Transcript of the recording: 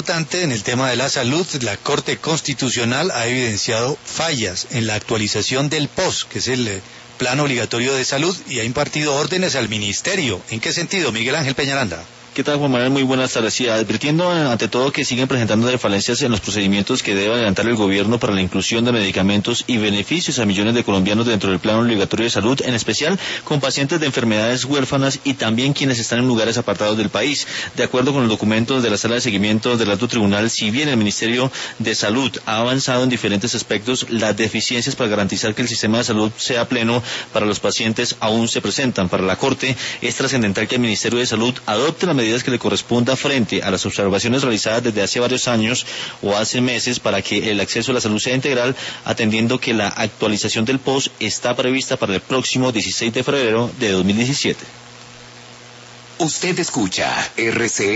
importante en el tema de la salud. La Corte Constitucional ha evidenciado fallas en la actualización del POS, que es el Plan Obligatorio de Salud, y ha impartido órdenes al Ministerio. ¿En qué sentido, Miguel Ángel Peñaranda? ¿Qué tal, Juan Manuel? Muy buenas tardes. Sí, advirtiendo ante todo que siguen presentando falencias en los procedimientos que debe adelantar el gobierno para la inclusión de medicamentos y beneficios a millones de colombianos dentro del Plan Obligatorio de Salud, en especial con pacientes de enfermedades huérfanas y también quienes están en lugares apartados del país. De acuerdo con los documentos de la Sala de Seguimiento del Alto Tribunal, si bien el Ministerio de Salud ha avanzado en diferentes aspectos, las deficiencias para garantizar que el sistema de salud sea pleno para los pacientes aún se presentan. Para la Corte es trascendental que el Ministerio de Salud adopte las medidas que le corresponda frente a las observaciones realizadas desde hace varios años o hace meses para que el acceso a la salud sea integral, atendiendo que la actualización del POS está prevista para el próximo 16 de febrero de 2017. Usted escucha RCN.